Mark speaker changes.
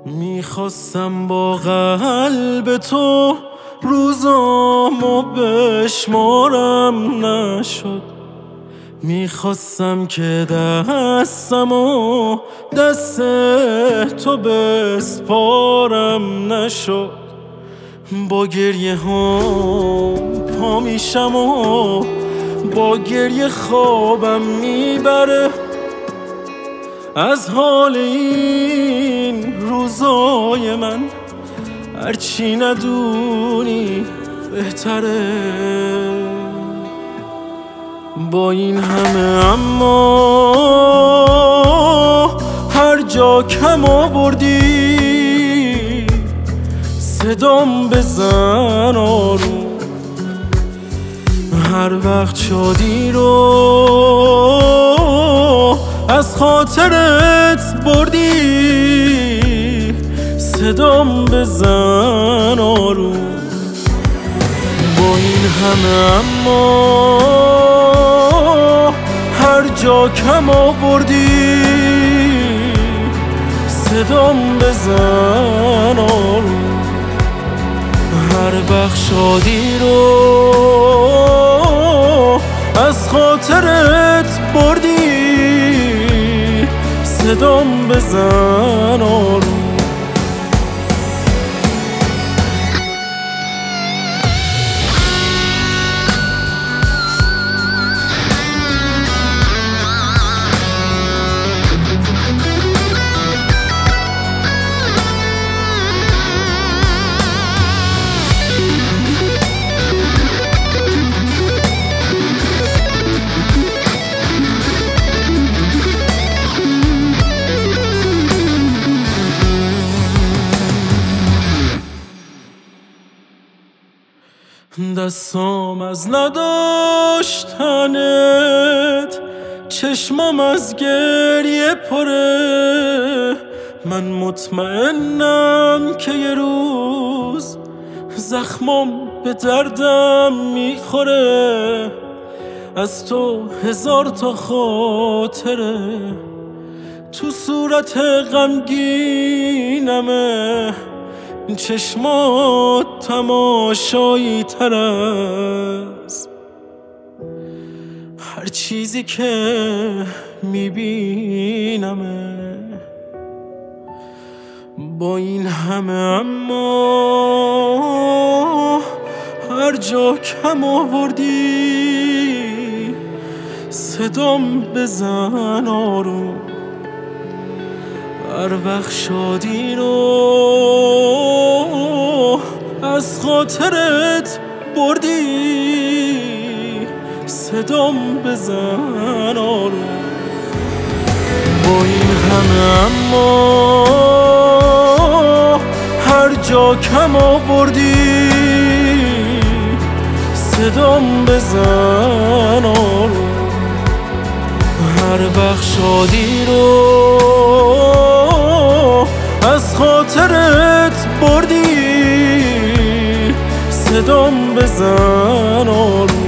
Speaker 1: میخواستم با قلب تو روزامو بشمارم نشد. میخواستم که دستمو دست تو بسپارم نشد. با گریه هم پا میشم و با گریه خوابم میبره. از حال این روزای من هرچی ندونی بهتره. با این همه اما هر جا کم آوردی صدام بزن آروم. هر وقت شادی رو از خاطرت بردی صدام بزن آروم. با این همه اما هر جا کم آوردی صدام بزن آروم. هر وقت شادی رو از خاطرت بردی صدام بزن آروم. دستام از نداشتنت، چشمام از گریه پره. من مطمئنم که یه روز زخمام به دردم میخوره. از تو هزار تا خاطره تو صورت غمگینمه. چشمات تماشایی تر از هر چیزی که میبینمه. با این همه اما هر جا کم آوردی صدام بزن آروم. هر وقت شادی رو از خاطرت بردی صدام بزن آروم. با این همه اما هر جا کم آوردی صدام بزن آروم. هر وقت شادی رو از خاطرت بردی صدام بزن آروم.